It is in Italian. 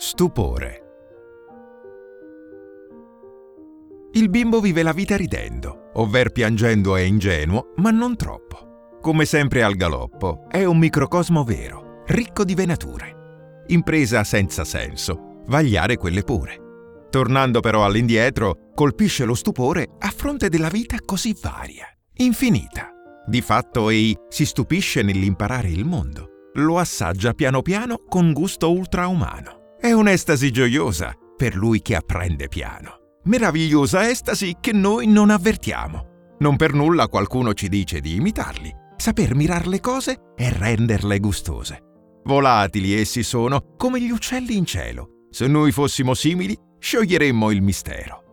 Stupore. Il bimbo vive la vita ridendo, ovver piangendo è ingenuo, ma non troppo. Come sempre al galoppo, è un microcosmo vero, ricco di venature. Impresa senza senso, vagliare quelle pure. Tornando però all'indietro, colpisce lo stupore a fronte della vita così varia, infinita. Di fatto ei si stupisce nell'imparare il mondo. Lo assaggia piano piano con gusto ultraumano. È un'estasi gioiosa per lui che apprende piano. Meravigliosa estasi che noi non avvertiamo. Non per nulla qualcuno ci dice di imitarli. Saper mirar le cose e renderle gustose. Volatili essi sono come gli uccelli in cielo. Se noi fossimo simili, scioglieremmo il mistero.